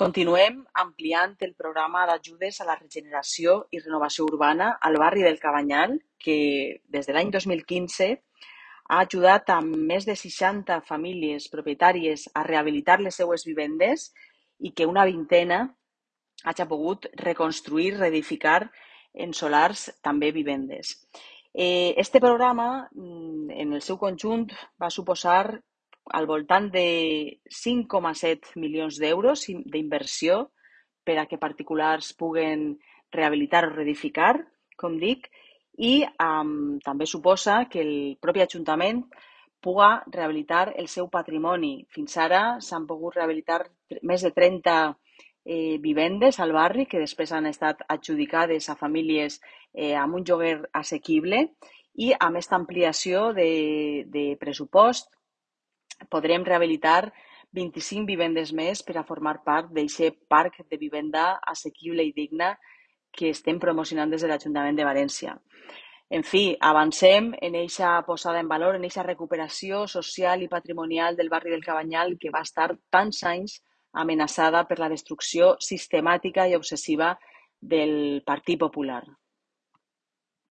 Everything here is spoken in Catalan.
Continuem ampliant el programa d'ajudes a la regeneració i renovació urbana al barri del Cabanyal, que des de l'any 2015 ha ajudat a més de 60 famílies propietàries a rehabilitar les seues vivendes i que una vintena hagi pogut reconstruir, reedificar en solars també vivendes. Este programa, en el seu conjunt, va suposar al voltant de 5,7 milions d'euros d'inversió per a que particulars puguen rehabilitar o reedificar, com dic, i també suposa que el propi Ajuntament puga rehabilitar el seu patrimoni. Fins ara s'han pogut rehabilitar més de 30 vivendes al barri que després han estat adjudicades a famílies amb un lloguer assequible i amb aquesta ampliació de pressupost podrem rehabilitar 25 vivendes més per a formar part d'aquest parc de vivenda assequible i digna que estem promocionant des de l'Ajuntament de València. En fi, avancem en aquesta posada en valor, en aquesta recuperació social i patrimonial del barri del Cabanyal que va estar tants anys amenaçada per la destrucció sistemàtica i obsessiva del Partit Popular.